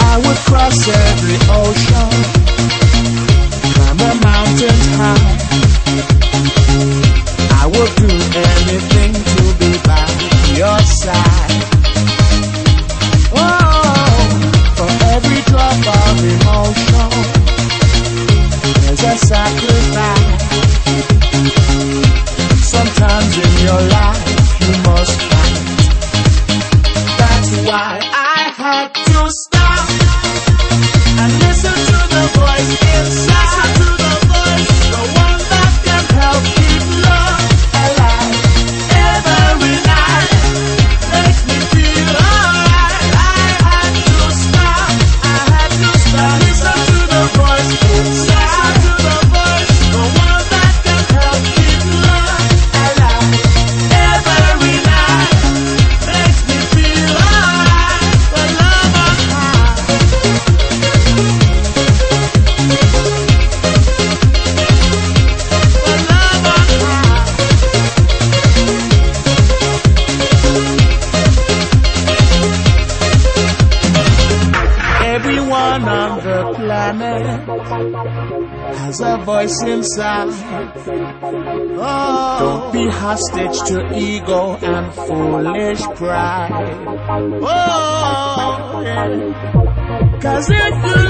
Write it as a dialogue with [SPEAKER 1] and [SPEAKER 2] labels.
[SPEAKER 1] I would cross every ocean, climb the mountains high. I would do anything to be by your side. Oh, for every drop of emotion, there's a sacrifice. Sometimes in your life you must fight. That's why I had to stop and listen to the voice inside. Listen to the voice, the one that can help keep love alive. Every night makes me feel alright. I had to stop, listen to the voice inside. Listen to the voice, the one that can help keep love alive. Every night makes me feel alright. The love on high. The love on high. Everyone on the planet has a voice inside. Oh, don't be hostage to ego and foolish pride. Oh, yeah. 'Cause if you